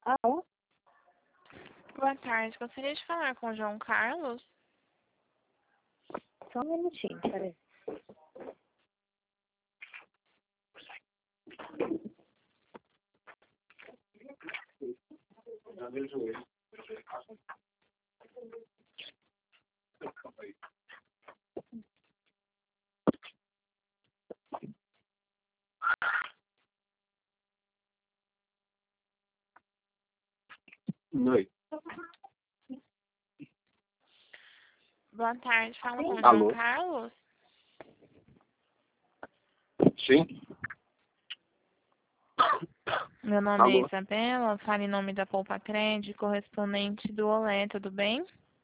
Alô? Boa tarde, gostaria de falar com o João Carlos. Só um minutinho, peraí. Oi. Boa tarde, falo com o Alô? João Carlos. Sim? Meu nome Alô? é Isabela, falo em nome da Poupa Crédito, correspondente do Olé, tudo bem?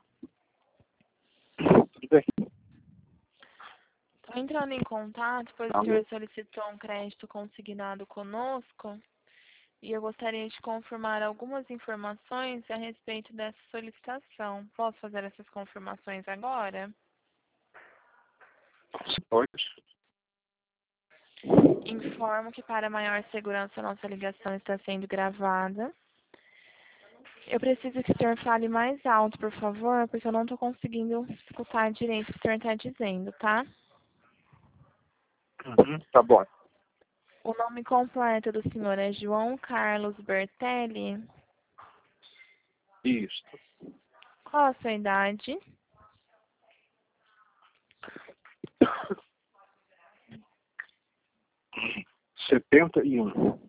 Tudo bem? Estou entrando em contato, pois o Alô? senhor solicitou um crédito consignado conosco e eu gostaria de confirmar algumas informações a respeito dessa solicitação. Posso fazer essas confirmações agora? Pode? Informo que para maior segurança nossa ligação está sendo gravada. Eu preciso que o senhor fale mais alto, por favor, porque eu não estou conseguindo escutar direito o que o senhor está dizendo, tá? Tá bom. O nome completo do senhor é João Carlos Bertelli. Isso. Qual a sua idade? 71.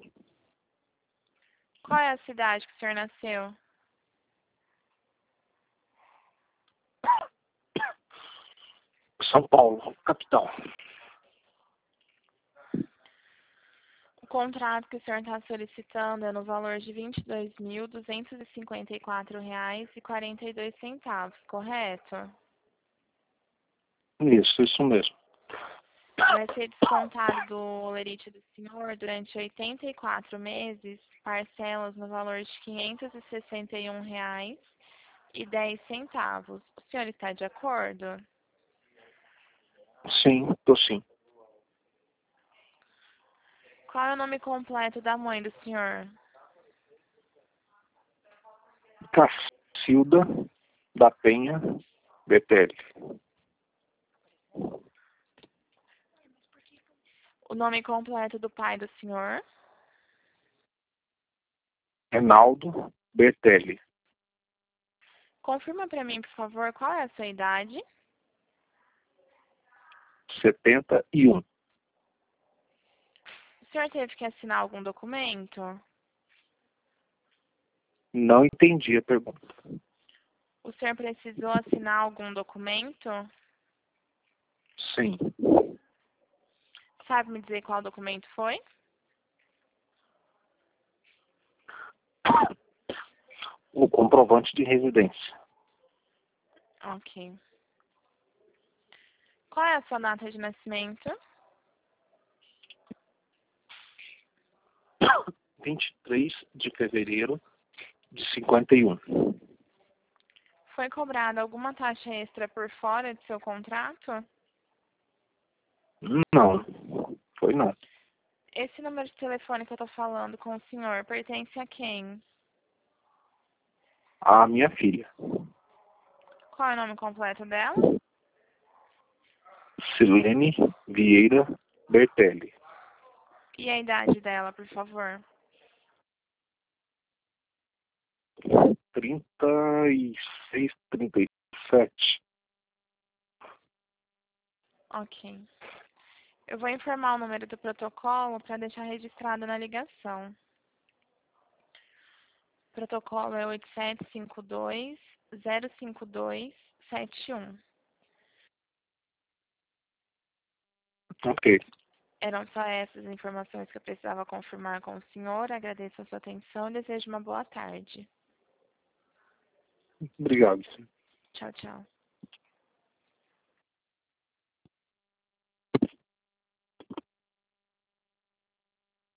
Qual é a cidade que o senhor nasceu? São Paulo, capital. O contrato que o senhor está solicitando é no valor de R$ 22.254,42, correto? Isso mesmo. Vai ser descontado do olerite do senhor durante 84 meses, parcelas no valor de R$ 561,10. O senhor está de acordo? Sim, tô sim. Qual é o nome completo da mãe do senhor? Cacilda da Penha Bertelli. O nome completo do pai do senhor? Reinaldo Bertelli. Confirma para mim, por favor, qual é a sua idade? 71. O senhor teve que assinar algum documento? Não entendi a pergunta. O senhor precisou assinar algum documento? Sim. Sabe me dizer qual documento foi? O comprovante de residência. Ok. Qual é a sua data de nascimento? 23 de fevereiro de 51. Foi cobrada alguma taxa extra por fora de seu contrato? Não, foi não. Esse número de telefone que eu estou falando com o senhor pertence a quem? A minha filha. Qual é o nome completo dela? Silene Vieira Bertelli. E a idade dela, por favor? 36, 37. Ok. Eu vou informar o número do protocolo para deixar registrado na ligação. O protocolo é 8752-05271. Ok. Eram só essas informações que eu precisava confirmar com o senhor. Agradeço a sua atenção e desejo uma boa tarde. Obrigado. Tchau, tchau.